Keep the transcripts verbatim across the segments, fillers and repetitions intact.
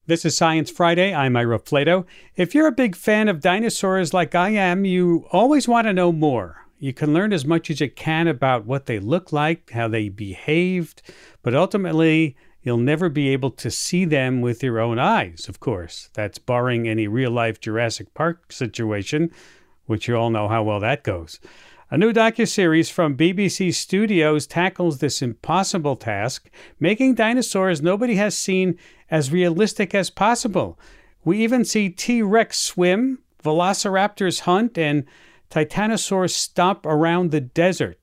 This is Science Friday. I'm Ira Flato. If you're a big fan of dinosaurs like I am, you always want to know more. You can learn as much as you can about what they look like, how they behaved, but ultimately, you'll never be able to see them with your own eyes, of course. That's barring any real-life Jurassic Park situation, which you all know how well that goes. A new docuseries from B B C Studios tackles this impossible task, making dinosaurs nobody has seen as realistic as possible. We even see T-Rex swim, velociraptors hunt, and titanosaurs stomp around the desert.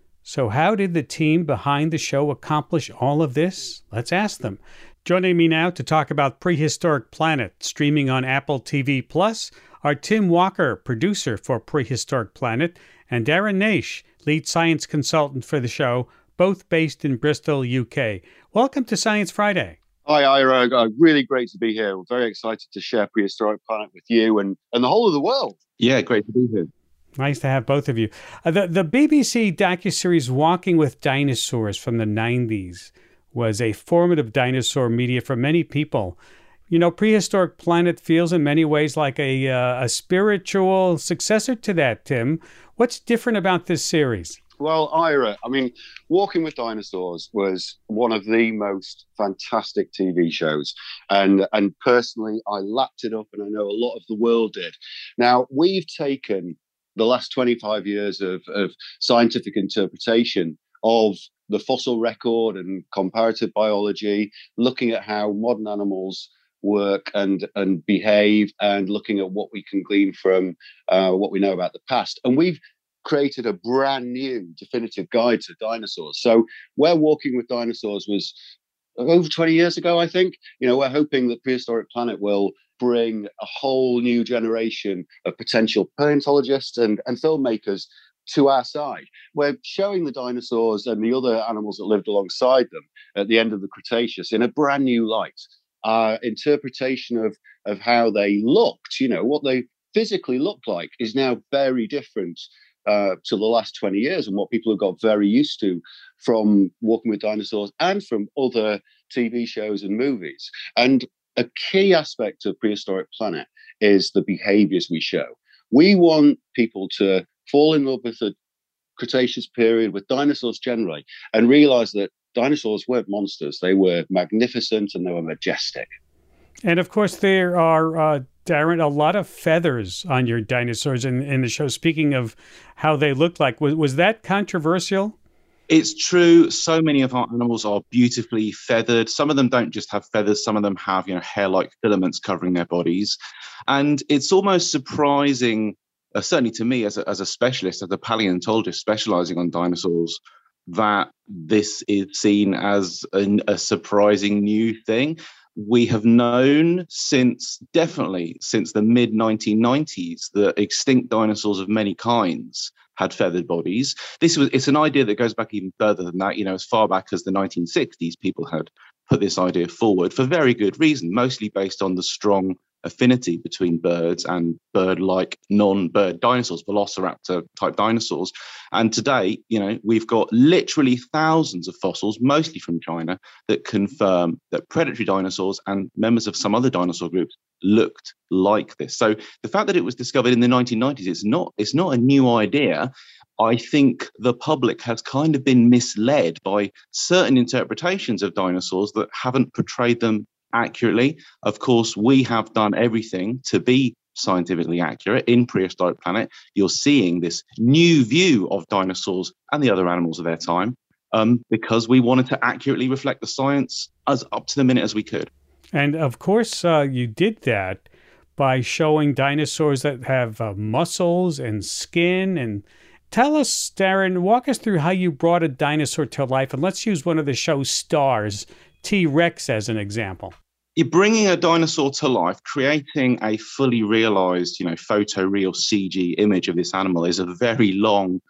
So how did the team behind the show accomplish all of this? Let's ask them. Joining me now to talk about Prehistoric Planet, streaming on Apple T V Plus, are Tim Walker, producer for Prehistoric Planet, and Darren Naish, lead science consultant for the show, both based in Bristol, U K. Welcome to Science Friday. Hi, Ira. Uh, really great to be here. We're very excited to share Prehistoric Planet with you and, and the whole of the world. Yeah, great to be here. Nice to have both of you. Uh, the, the B B C docuseries Walking with Dinosaurs from the nineties was a formative dinosaur media for many people. You know, Prehistoric Planet feels in many ways like a, uh, a spiritual successor to that, Tim. What's different about this series? Well, Ira, I mean, Walking with Dinosaurs was one of the most fantastic T V shows. And, and personally, I lapped it up, and I know a lot of the world did. Now, we've taken the last twenty-five years of, of scientific interpretation of the fossil record and comparative biology, looking at how modern animals work and and behave, and looking at what we can glean from uh, what we know about the past. And we've created a brand new definitive guide to dinosaurs. So where Walking with Dinosaurs was over twenty years ago, I think, you know, we're hoping that Prehistoric Planet will bring a whole new generation of potential paleontologists and, and filmmakers to our side. We're showing the dinosaurs and the other animals that lived alongside them at the end of the Cretaceous in a brand new light. Our interpretation of, of how they looked, you know, what they physically looked like, is now very different uh, to the last twenty years, and what people have got very used to from Walking with Dinosaurs and from other T V shows and movies. And a key aspect of Prehistoric Planet is the behaviors we show. We want people to fall in love with the Cretaceous period, with dinosaurs generally, and realize that dinosaurs weren't monsters. They were magnificent and they were majestic. And of course, there are, uh, Darren, a lot of feathers on your dinosaurs in, in the show. Speaking of how they looked like, was, was that controversial? It's true. So many of our animals are beautifully feathered. Some of them don't just have feathers. Some of them have, you know, hair-like filaments covering their bodies. And it's almost surprising, uh, certainly to me as a, as a specialist, as a paleontologist specializing on dinosaurs, that this is seen as an, a surprising new thing. We have known since, definitely since the mid nineteen nineties, that extinct dinosaurs of many kinds had feathered bodies. This was, it's an idea that goes back even further than that. You know, as far back as the nineteen sixties, people had put this idea forward for very good reason, mostly based on the strong affinity between birds and bird-like non-bird dinosaurs, velociraptor-type dinosaurs. And today, you know, we've got literally thousands of fossils, mostly from China, that confirm that predatory dinosaurs and members of some other dinosaur groups looked like this. So the fact that it was discovered in the nineteen nineties, it's not, it's not a new idea. I think the public has kind of been misled by certain interpretations of dinosaurs that haven't portrayed them accurately. Of course, we have done everything to be scientifically accurate. In Prehistoric Planet, you're seeing this new view of dinosaurs and the other animals of their time, um, because we wanted to accurately reflect the science as up to the minute as we could. And of course, uh, you did that by showing dinosaurs that have uh, muscles and skin. And tell us, Darren, walk us through how you brought a dinosaur to life. And let's use one of the show's stars, T-Rex, as an example. You're bringing a dinosaur to life, creating a fully realized, you know, photoreal C G image of this animal is a very long,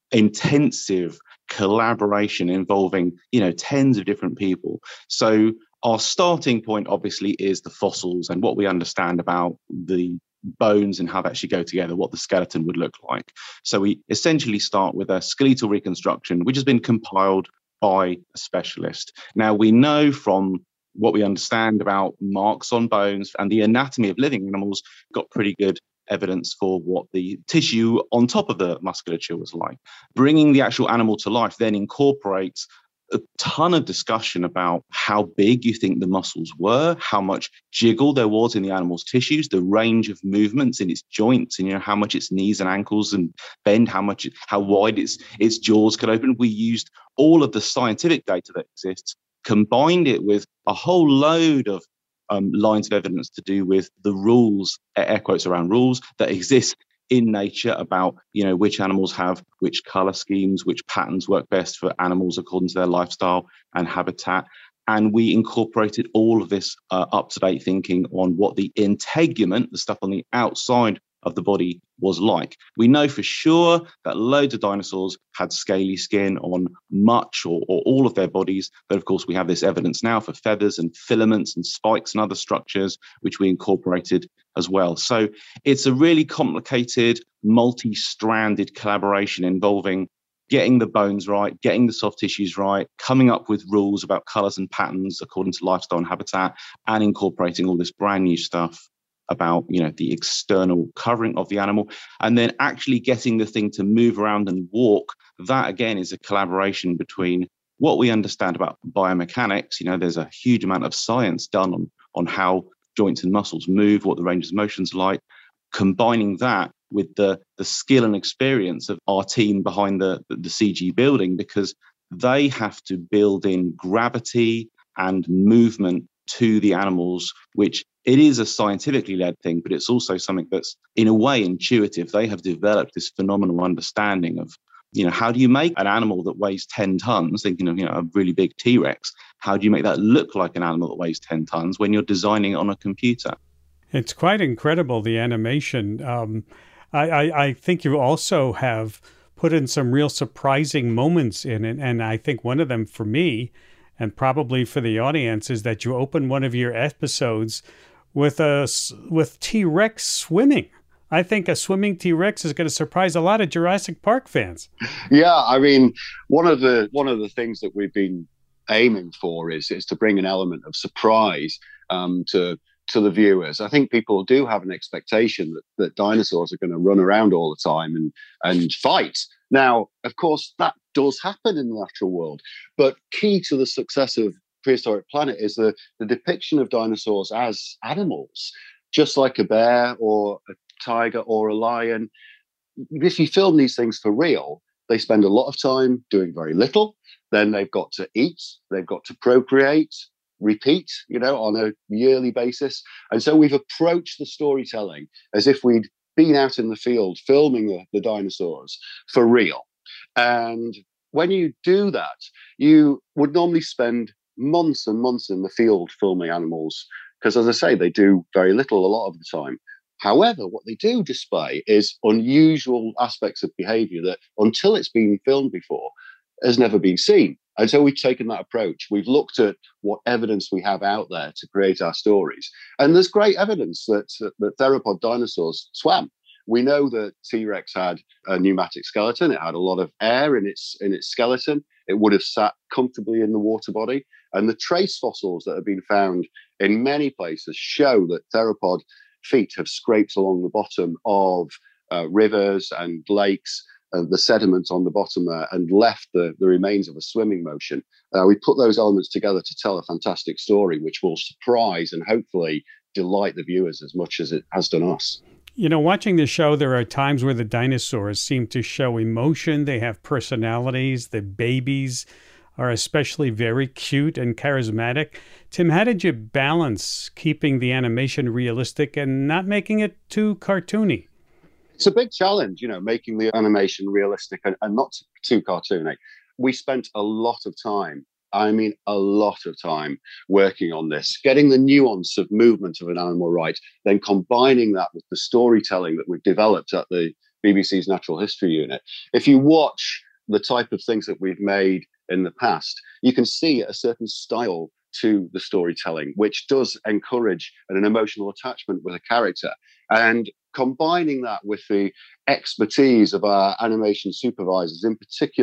intensive collaboration involving, you know, tens of different people. So our starting point, obviously, is the fossils and what we understand about the bones and how they actually go together, what the skeleton would look like. So we essentially start with a skeletal reconstruction, which has been compiled by a specialist. Now, we know from what we understand about marks on bones and the anatomy of living animals, got pretty good evidence for what the tissue on top of the musculature was like. Bringing the actual animal to life then incorporates a ton of discussion about how big you think the muscles were, how much jiggle there was in the animal's tissues, the range of movements in its joints, and you know how much its knees and ankles and bend, how much, how wide its its jaws could open. We used all of the scientific data that exists, combined it with a whole load of um, lines of evidence to do with the rules, air quotes around rules, that exist in nature about, you know, which animals have which color schemes, which patterns work best for animals according to their lifestyle and habitat. And we incorporated all of this uh, up-to-date thinking on what the integument, the stuff on the outside of the body, was like. We know for sure that loads of dinosaurs had scaly skin on much or, or all of their bodies, but of course we have this evidence now for feathers and filaments and spikes and other structures, which we incorporated as well. So it's a really complicated, multi-stranded collaboration involving getting the bones right, getting the soft tissues right, coming up with rules about colors and patterns according to lifestyle and habitat, and incorporating all this brand new stuff about, you know, the external covering of the animal, and then actually getting the thing to move around and walk. That again is a collaboration between what we understand about biomechanics. You know, there's a huge amount of science done on on how joints and muscles move, what the range of motion's like, combining that with the the skill and experience of our team behind the the C G building, because they have to build in gravity and movement to the animals, which it is a scientifically led thing, but it's also something that's in a way intuitive. They have developed this phenomenal understanding of, you know, how do you make an animal that weighs ten tons, thinking of, you know, a really big T-Rex, how do you make that look like an animal that weighs ten tons when you're designing it on a computer? It's quite incredible, the animation. Um, I, I, I think you also have put in some real surprising moments in it. And I think one of them for me, and probably for the audience, is that you open one of your episodes with a with T-Rex swimming. I think a swimming T-Rex is going to surprise a lot of Jurassic Park fans. Yeah, I mean, one of the one of the things that we've been aiming for is is to bring an element of surprise um, to to the viewers. I think people do have an expectation that, that dinosaurs are going to run around all the time and and fight. Now, of course, that does happen in the natural world, but key to the success of Prehistoric Planet is the, the depiction of dinosaurs as animals, just like a bear or a tiger or a lion. If you film these things for real, they spend a lot of time doing very little. Then they've got to eat, they've got to procreate, repeat, you know, on a yearly basis. And so we've approached the storytelling as if we'd been out in the field filming the, the dinosaurs for real. And when you do that, you would normally spend months and months in the field filming animals, because, as I say, they do very little a lot of the time. However, what they do display is unusual aspects of behavior that, until it's been filmed before, has never been seen. And so we've taken that approach. We've looked at what evidence we have out there to create our stories. And there's great evidence that, that theropod dinosaurs swam. We know that T-Rex had a pneumatic skeleton. It had a lot of air in its in its skeleton. It would have sat comfortably in the water body. And the trace fossils that have been found in many places show that theropod feet have scraped along the bottom of uh, rivers and lakes, uh, the sediment on the bottom there, and left the, the remains of a swimming motion. Uh, we put those elements together to tell a fantastic story, which will surprise and hopefully delight the viewers as much as it has done us. You know, watching the show, there are times where the dinosaurs seem to show emotion. They have personalities. The babies are especially very cute and charismatic. Tim, how did you balance keeping the animation realistic and not making it too cartoony? It's a big challenge, you know, making the animation realistic and, and not too cartoony. We spent a lot of time, I mean, a lot of time working on this, getting the nuance of movement of an animal right, then combining that with the storytelling that we've developed at the B B C's Natural History Unit. If you watch the type of things that we've made in the past, you can see a certain style to the storytelling, which does encourage an emotional attachment with a character. And combining that with the expertise of our animation supervisors, in particular,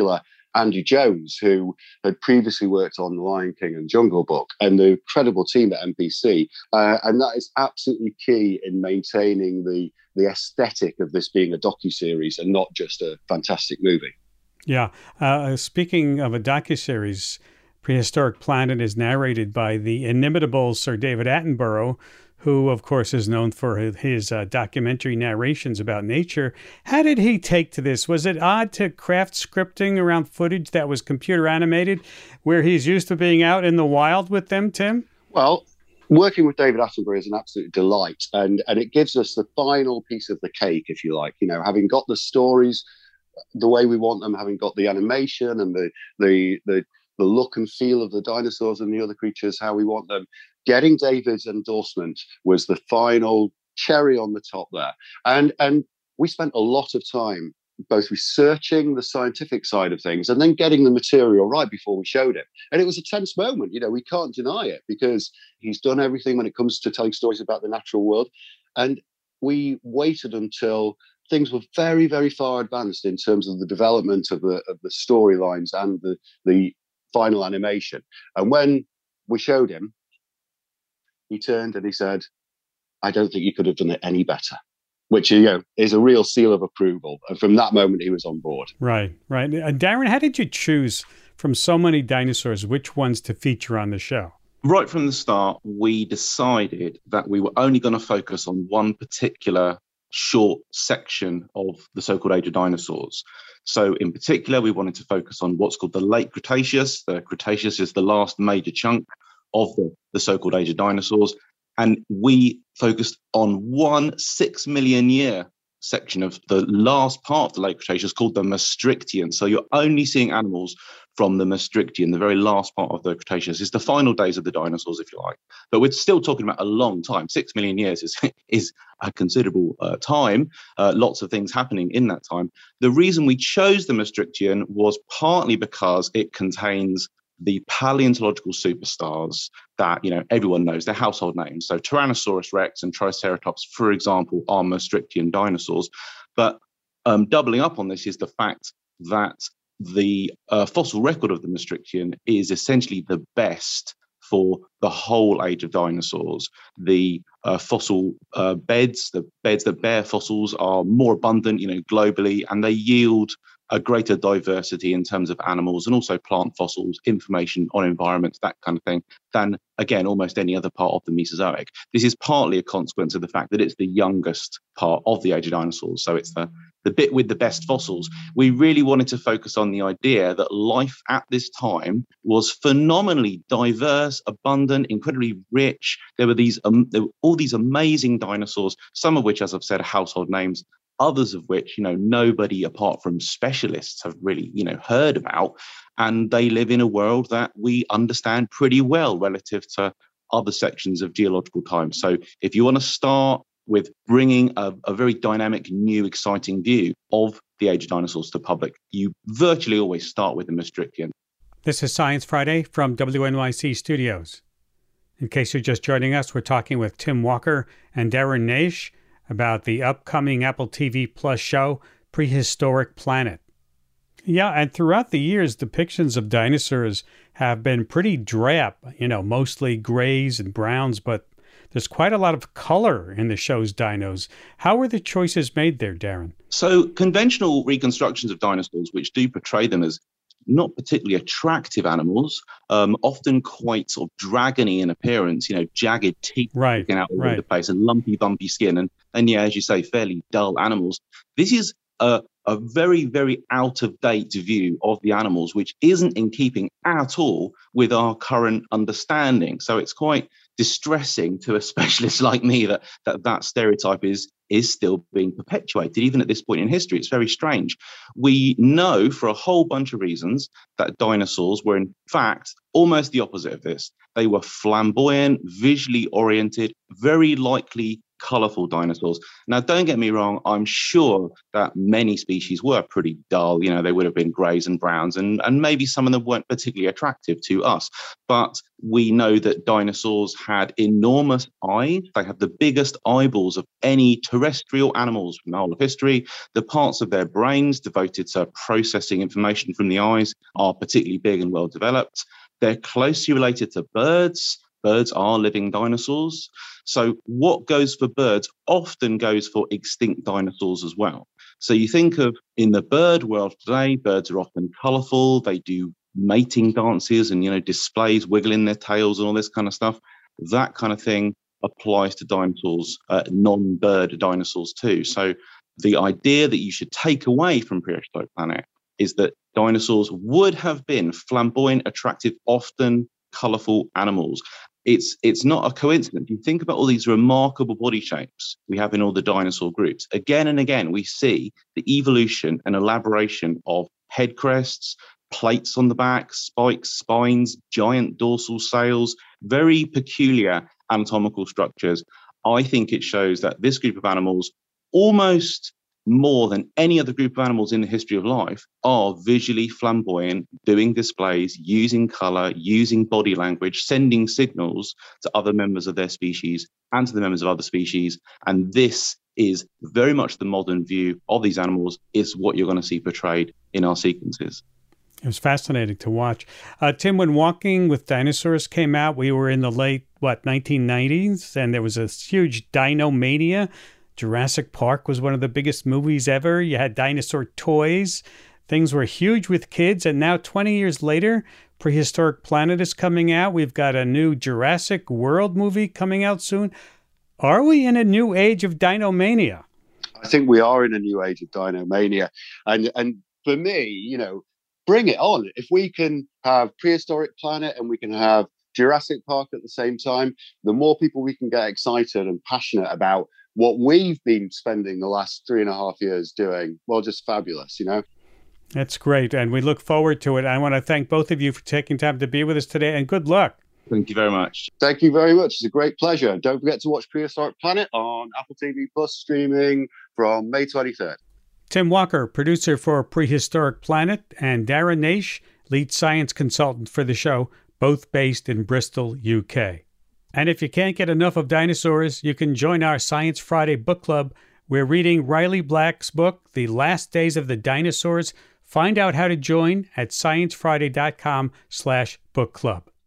Andy Jones, who had previously worked on The Lion King and Jungle Book, and the incredible team at M P C. Uh, and that is absolutely key in maintaining the, the aesthetic of this being a docuseries and not just a fantastic movie. Yeah. Uh, speaking of a docuseries, Prehistoric Planet is narrated by the inimitable Sir David Attenborough, who, of course, is known for his uh, documentary narrations about nature. How did he take to this? Was it odd to craft scripting around footage that was computer animated, where he's used to being out in the wild with them, Tim? Well, working with David Attenborough is an absolute delight, and, and it gives us the final piece of the cake, if you like. You know, having got the stories the way we want them, having got the animation and the the the the look and feel of the dinosaurs and the other creatures how we want them. Getting David's endorsement was the final cherry on the top there. And, and we spent a lot of time both researching the scientific side of things and then getting the material right before we showed it. And it was a tense moment. You know, we can't deny it because he's done everything when it comes to telling stories about the natural world. And we waited until things were very, very far advanced in terms of the development of the of the storylines and the, the final animation. And when we showed him, he turned and he said, I don't think you could have done it any better, which, you know, is a real seal of approval. And from that moment, he was on board. Right, right. Uh, Darren, how did you choose from so many dinosaurs which ones to feature on the show? Right from the start, we decided that we were only going to focus on one particular short section of the so-called Age of Dinosaurs. So in particular, we wanted to focus on what's called the late Cretaceous. The Cretaceous is the last major chunk of the, the so-called Age of Dinosaurs. And we focused on one six million year section of the last part of the late Cretaceous called the Maastrichtian. So you're only seeing animals from the Maastrichtian, the very last part of the Cretaceous. It's the final days of the dinosaurs, if you like. But we're still talking about a long time. Six million years is, is a considerable uh, time. Uh, lots of things happening in that time. The reason we chose the Maastrichtian was partly because it contains the paleontological superstars that, you know, everyone knows, they're household names. So Tyrannosaurus rex and Triceratops, for example, are Maastrichtian dinosaurs. But um, doubling up on this is the fact that the uh, fossil record of the Maastrichtian is essentially the best for the whole age of dinosaurs. The uh, fossil uh, beds, the beds that bear fossils are more abundant, you know, globally, and they yield a greater diversity in terms of animals and also plant fossils, information on environments, that kind of thing, than, again, almost any other part of the Mesozoic. This is partly a consequence of the fact that it's the youngest part of the Age of Dinosaurs. So it's the, the bit with the best fossils. We really wanted to focus on the idea that life at this time was phenomenally diverse, abundant, incredibly rich. There were these um, there were all these amazing dinosaurs, some of which, as I've said, are household names, others of which, you know, nobody apart from specialists have really, you know, heard about. And they live in a world that we understand pretty well relative to other sections of geological time. So if you want to start with bringing a, a very dynamic, new, exciting view of the Age of Dinosaurs to the public, you virtually always start with the Maastrichtian. This is Science Friday from W N Y C Studios. In case you're just joining us, we're talking with Tim Walker and Darren Naish about the upcoming Apple T V Plus show, Prehistoric Planet. Yeah, and throughout the years, depictions of dinosaurs have been pretty drab, you know, mostly grays and browns, but there's quite a lot of color in the show's dinos. How were the choices made there, Darren? So conventional reconstructions of dinosaurs, which do portray them as not particularly attractive animals, um, often quite sort of dragony in appearance, you know, jagged teeth right, sticking out all right. over the place and lumpy, bumpy skin. And, and yeah, as you say, fairly dull animals. This is a, a very, very out-of-date view of the animals, which isn't in keeping at all with our current understanding. So it's quite distressing to a specialist like me that that, that stereotype is is still being perpetuated, even at this point in history. It's very strange. We know for a whole bunch of reasons that dinosaurs were, in fact, almost the opposite of this. They were flamboyant, visually oriented, very likely colorful dinosaurs. Now, don't get me wrong, I'm sure that many species were pretty dull. You know, they would have been grays and browns, and, and maybe some of them weren't particularly attractive to us. But we know that dinosaurs had enormous eyes. They had the biggest eyeballs of any terrestrial animals from the whole of history. The parts of their brains devoted to processing information from the eyes are particularly big and well developed. They're closely related to birds. Birds are living dinosaurs. So what goes for birds often goes for extinct dinosaurs as well. So you think of in the bird world today, birds are often colorful. They do mating dances and, you know, displays, wiggling their tails and all this kind of stuff. That kind of thing applies to dinosaurs, uh, non-bird dinosaurs too. So the idea that you should take away from Prehistoric Planet is that dinosaurs would have been flamboyant, attractive, often colorful animals. It's it's not a coincidence. You think about all these remarkable body shapes we have in all the dinosaur groups. Again and again, we see the evolution and elaboration of head crests, plates on the back, spikes, spines, giant dorsal sails, very peculiar anatomical structures. I think it shows that this group of animals, almost more than any other group of animals in the history of life, are visually flamboyant, doing displays, using color, using body language, sending signals to other members of their species and to the members of other species. And this is very much the modern view of these animals, is what you're going to see portrayed in our sequences. It was fascinating to watch. Uh, Tim, when Walking with Dinosaurs came out, we were in the late, what, nineteen nineties, and there was a huge dino mania. Jurassic Park was one of the biggest movies ever. You had dinosaur toys. Things were huge with kids. And now twenty years later, Prehistoric Planet is coming out. We've got a new Jurassic World movie coming out soon. Are we in a new age of dinomania? I think we are in a new age of dinomania. And, and for me, you know, bring it on. If we can have Prehistoric Planet and we can have Jurassic Park at the same time, the more people we can get excited and passionate about what we've been spending the last three and a half years doing, well, just fabulous, you know? That's great. And we look forward to it. I want to thank both of you for taking time to be with us today, and good luck. Thank you very much. Thank you very much. It's a great pleasure. Don't forget to watch Prehistoric Planet on Apple T V Plus, streaming from May twenty-third. Tim Walker, producer for Prehistoric Planet, and Darren Naish, lead science consultant for the show, both based in Bristol, U K. And if you can't get enough of dinosaurs, you can join our Science Friday book club. We're reading Riley Black's book, The Last Days of the Dinosaurs. Find out how to join at sciencefriday.com slash book club.